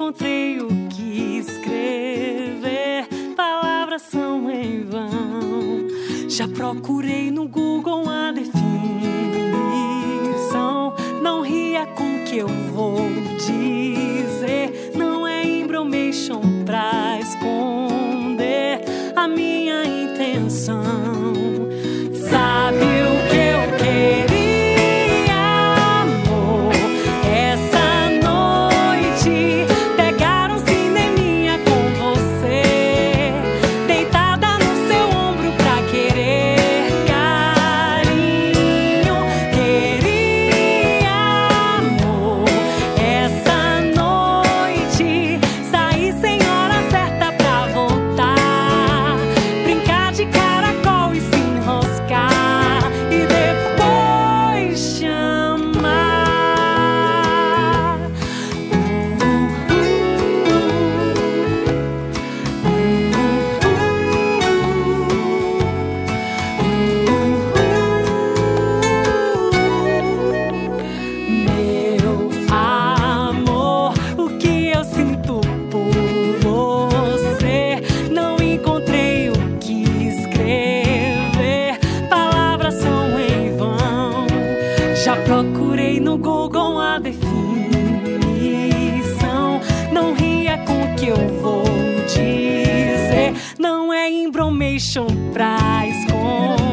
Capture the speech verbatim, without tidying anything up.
encontrei o que escrever. Palavras são em vão. Já procurei no Google a definição. Não ria com o que eu vou dizer. Não é embromation pra esconder a minha intenção. Sabe o que eu queria, amor? Essa noite pegar um cineminha com você, deitada no seu ombro pra querer carinho. Queria, amor, essa noite sair sem hora certa pra voltar, brincar de caracol e se enroscar e depois chamar. Meu amor, o que eu sinto por você, não encontrei o que escrever. Palavras são em vão. Já procurei no Google a definição. Não ria com o que eu vou dizer. Não é embromation pra esconder